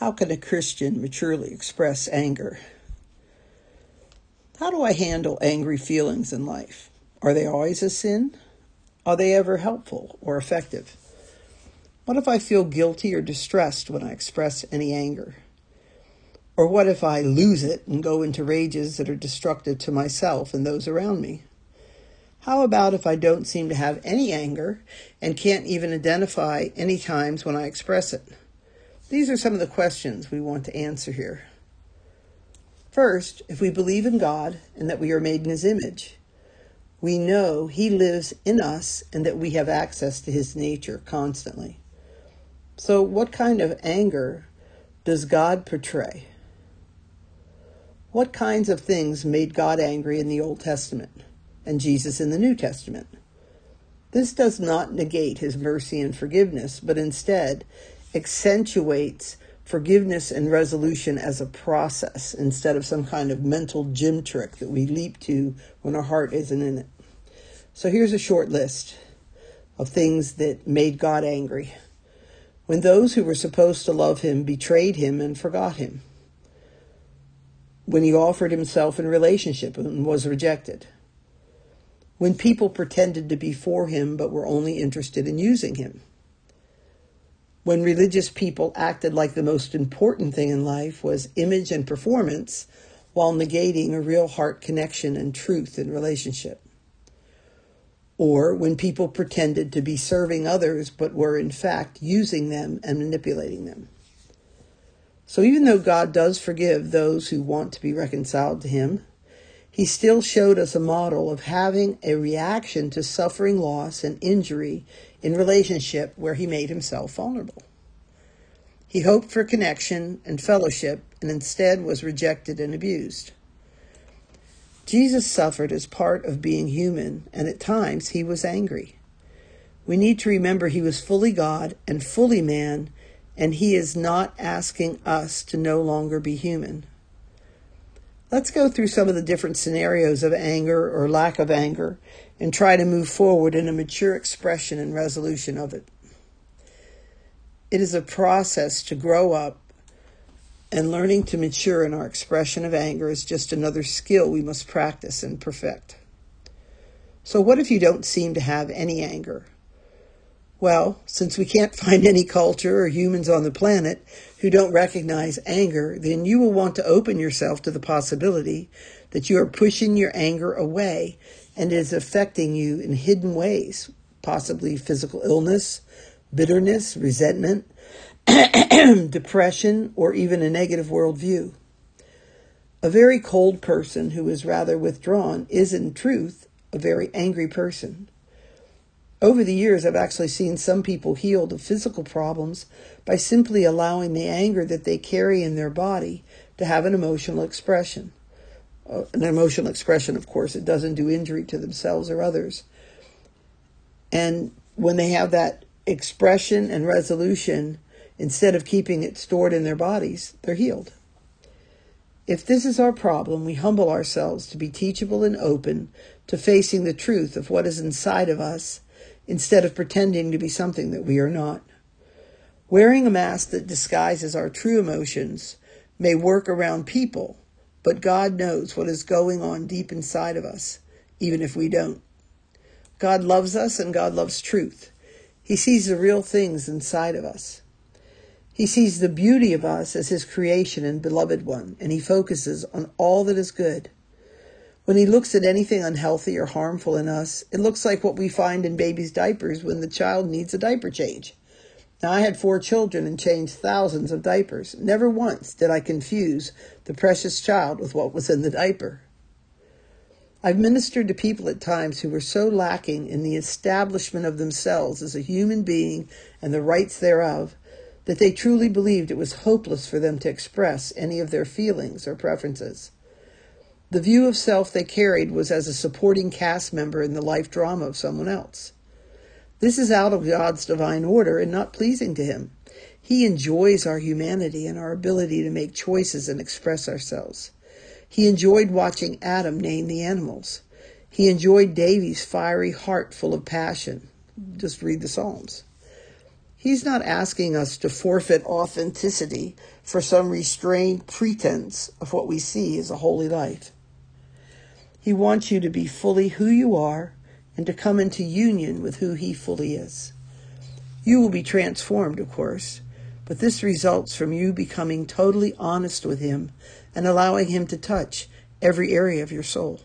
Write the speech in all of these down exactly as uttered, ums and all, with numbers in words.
How can a Christian maturely express anger? How do I handle angry feelings in life? Are they always a sin? Are they ever helpful or effective? What if I feel guilty or distressed when I express any anger? Or what if I lose it and go into rages that are destructive to myself and those around me? How about if I don't seem to have any anger and can't even identify any times when I express it? These are some of the questions we want to answer here. First, if we believe in God and that we are made in His image, we know He lives in us and that we have access to His nature constantly. So what kind of anger does God portray? What kinds of things made God angry in the Old Testament and Jesus in the New Testament? This does not negate His mercy and forgiveness, but instead accentuates forgiveness and resolution as a process instead of some kind of mental gym trick that we leap to when our heart isn't in it. So here's a short list of things that made God angry. When those who were supposed to love Him betrayed Him and forgot Him. When He offered Himself in relationship and was rejected. When people pretended to be for Him but were only interested in using Him. When religious people acted like the most important thing in life was image and performance while negating a real heart connection and truth in relationship. Or when people pretended to be serving others but were in fact using them and manipulating them. So even though God does forgive those who want to be reconciled to Him, He still showed us a model of having a reaction to suffering, loss, and injury in relationship where He made Himself vulnerable. He hoped for connection and fellowship and instead was rejected and abused. Jesus suffered as part of being human, and at times He was angry. We need to remember He was fully God and fully man, and He is not asking us to no longer be human. Let's go through some of the different scenarios of anger or lack of anger and try to move forward in a mature expression and resolution of it. It is a process to grow up, and learning to mature in our expression of anger is just another skill we must practice and perfect. So what if you don't seem to have any anger? Well, since we can't find any culture or humans on the planet who don't recognize anger, then you will want to open yourself to the possibility that you are pushing your anger away and it is affecting you in hidden ways, possibly physical illness, bitterness, resentment, depression, or even a negative worldview. A very cold person who is rather withdrawn is in truth a very angry person. Over the years, I've actually seen some people healed of physical problems by simply allowing the anger that they carry in their body to have an emotional expression. Uh, an emotional expression, of course, it doesn't do injury to themselves or others. And when they have that expression and resolution, instead of keeping it stored in their bodies, they're healed. If this is our problem, we humble ourselves to be teachable and open to facing the truth of what is inside of us, instead of pretending to be something that we are not. Wearing a mask that disguises our true emotions may work around people, but God knows what is going on deep inside of us, even if we don't. God loves us and God loves truth. He sees the real things inside of us. He sees the beauty of us as His creation and beloved one, and He focuses on all that is good. When He looks at anything unhealthy or harmful in us, it looks like what we find in baby's diapers when the child needs a diaper change. Now, I had four children and changed thousands of diapers. Never once did I confuse the precious child with what was in the diaper. I've ministered to people at times who were so lacking in the establishment of themselves as a human being and the rights thereof, that they truly believed it was hopeless for them to express any of their feelings or preferences. The view of self they carried was as a supporting cast member in the life drama of someone else. This is out of God's divine order and not pleasing to Him. He enjoys our humanity and our ability to make choices and express ourselves. He enjoyed watching Adam name the animals. He enjoyed Davy's fiery heart full of passion. Just read the Psalms. He's not asking us to forfeit authenticity for some restrained pretense of what we see as a holy life. He wants you to be fully who you are and to come into union with who he fully is. You will be transformed, of course, but this results from you becoming totally honest with him and allowing him to touch every area of your soul.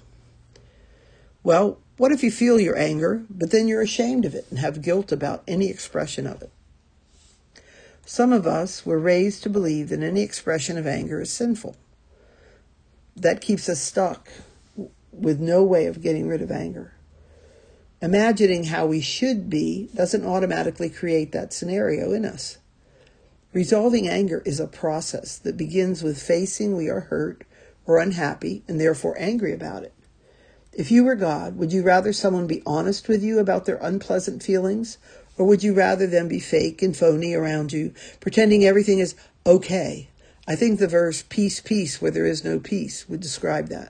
Well, what if you feel your anger, but then you're ashamed of it and have guilt about any expression of it? Some of us were raised to believe that any expression of anger is sinful. That keeps us stuck with no way of getting rid of anger. Imagining how we should be doesn't automatically create that scenario in us. Resolving anger is a process that begins with facing we are hurt or unhappy and therefore angry about it. If you were God, would you rather someone be honest with you about their unpleasant feelings, or would you rather them be fake and phony around you, pretending everything is okay? I think the verse, peace, peace, where there is no peace, would describe that.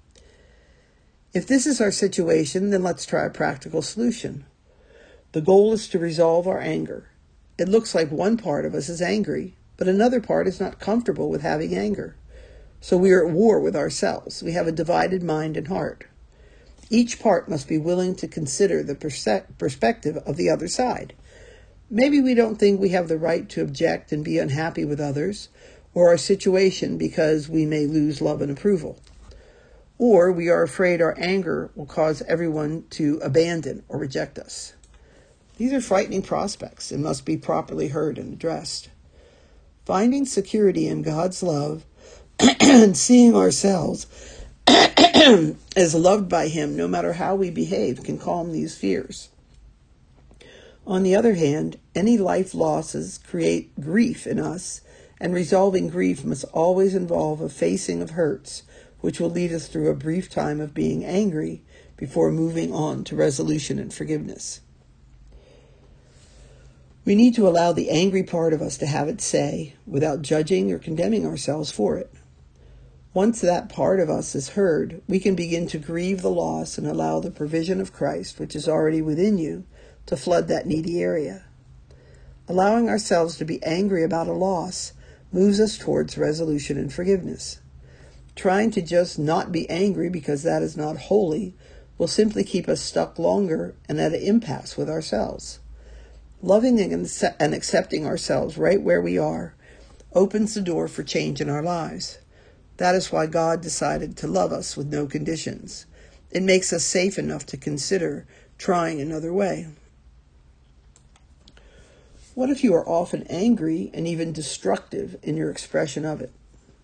If this is our situation, then let's try a practical solution. The goal is to resolve our anger. It looks like one part of us is angry, but another part is not comfortable with having anger. So we are at war with ourselves. We have a divided mind and heart. Each part must be willing to consider the perse- perspective of the other side. Maybe we don't think we have the right to object and be unhappy with others or our situation because we may lose love and approval. Or we are afraid our anger will cause everyone to abandon or reject us. These are frightening prospects and must be properly heard and addressed. Finding security in God's love and seeing ourselves as loved by him, no matter how we behave, can calm these fears. On the other hand, any life losses create grief in us, and resolving grief must always involve a facing of hurts, which will lead us through a brief time of being angry before moving on to resolution and forgiveness. We need to allow the angry part of us to have its say without judging or condemning ourselves for it. Once that part of us is heard, we can begin to grieve the loss and allow the provision of Christ, which is already within you, to flood that needy area. Allowing ourselves to be angry about a loss moves us towards resolution and forgiveness. Trying to just not be angry because that is not holy will simply keep us stuck longer and at an impasse with ourselves. Loving and accepting ourselves right where we are opens the door for change in our lives. That is why God decided to love us with no conditions. It makes us safe enough to consider trying another way. What if you are often angry and even destructive in your expression of it?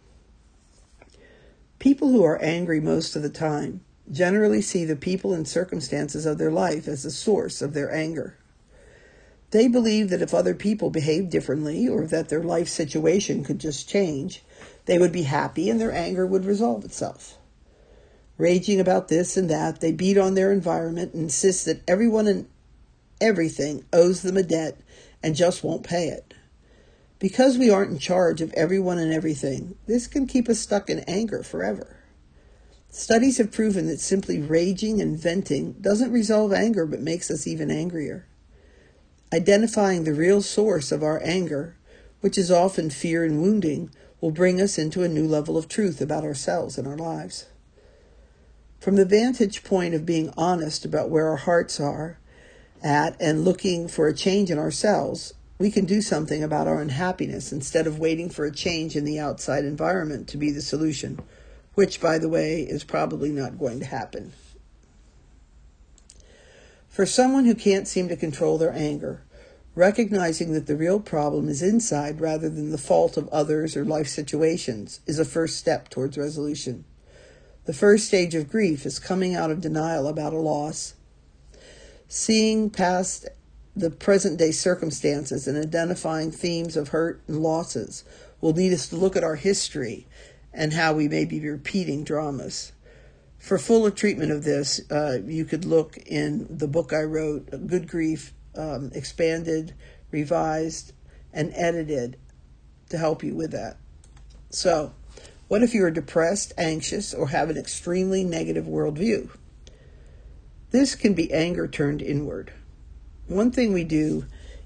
People who are angry most of the time generally see the people and circumstances of their life as the source of their anger. They believe that if other people behave differently or that their life situation could just change, they would be happy and their anger would resolve itself. Raging about this and that, they beat on their environment and insist that everyone and everything owes them a debt and just won't pay it. Because we aren't in charge of everyone and everything, this can keep us stuck in anger forever. Studies have proven that simply raging and venting doesn't resolve anger but makes us even angrier. Identifying the real source of our anger, which is often fear and wounding, will bring us into a new level of truth about ourselves and our lives. From the vantage point of being honest about where our hearts are at and looking for a change in ourselves, we can do something about our unhappiness instead of waiting for a change in the outside environment to be the solution, which, by the way, is probably not going to happen. For someone who can't seem to control their anger, recognizing that the real problem is inside rather than the fault of others or life situations is a first step towards resolution. The first stage of grief is coming out of denial about a loss, seeing past the present-day circumstances and identifying themes of hurt and losses will lead us to look at our history and how we may be repeating dramas. For fuller treatment of this, uh, you could look in the book I wrote, Good Grief, um, expanded, revised, and edited to help you with that. So, what if you are depressed, anxious, or have an extremely negative worldview? This can be anger turned inward. One thing we do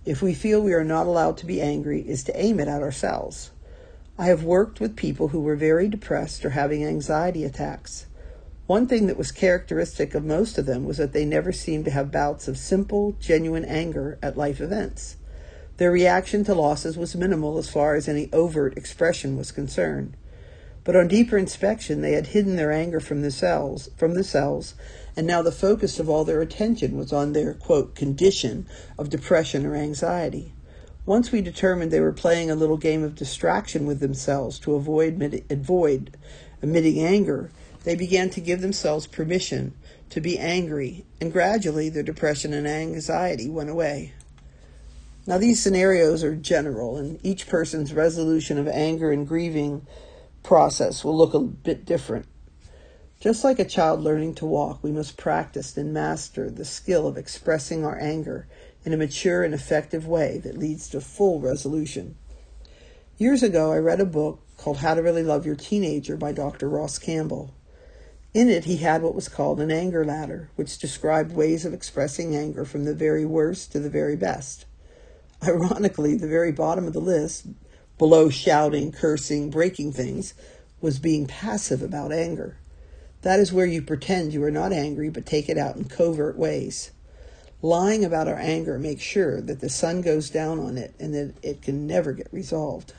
if we feel we are not allowed to be angry, is to aim it at ourselves. I have worked with people who were very depressed or having anxiety attacks. One thing that was characteristic of most of them was that they never seemed to have bouts of simple, genuine anger at life events. Their reaction to losses was minimal as far as any overt expression was concerned. But on deeper inspection, they had hidden their anger from themselves, from themselves, and now the focus of all their attention was on their, quote, condition of depression or anxiety. Once we determined they were playing a little game of distraction with themselves to avoid, avoid emitting anger, they began to give themselves permission to be angry, and gradually their depression and anxiety went away. Now, these scenarios are general, and each person's resolution of anger and grieving process will look a bit different. Just like a child learning to walk, we must practice and master the skill of expressing our anger in a mature and effective way that leads to full resolution. Years ago, I read a book called How to Really Love Your Teenager by Doctor Ross Campbell. In it, he had what was called an anger ladder, which described ways of expressing anger from the very worst to the very best. Ironically, the very bottom of the list, below shouting, cursing, breaking things, was being passive about anger. That is where you pretend you are not angry, but take it out in covert ways. Lying about our anger makes sure that the sun goes down on it and that it can never get resolved.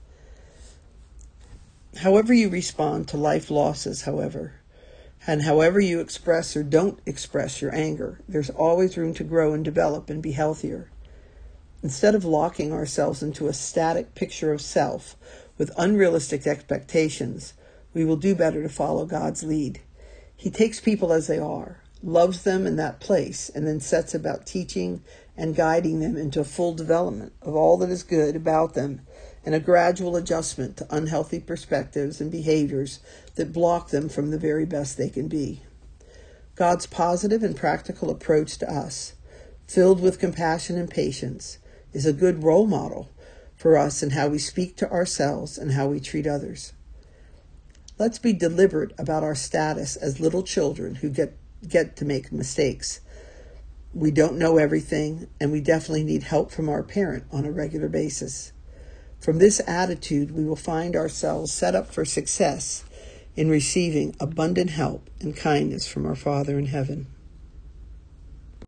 However you respond to life losses, however, and however you express or don't express your anger, there's always room to grow and develop and be healthier. Instead of locking ourselves into a static picture of self with unrealistic expectations, we will do better to follow God's lead. He takes people as they are, loves them in that place, and then sets about teaching and guiding them into a full development of all that is good about them and a gradual adjustment to unhealthy perspectives and behaviors that block them from the very best they can be. God's positive and practical approach to us, filled with compassion and patience, is a good role model for us in how we speak to ourselves and how we treat others. Let's be deliberate about our status as little children who get, get to make mistakes. We don't know everything, and we definitely need help from our parent on a regular basis. From this attitude, we will find ourselves set up for success in receiving abundant help and kindness from our Father in heaven.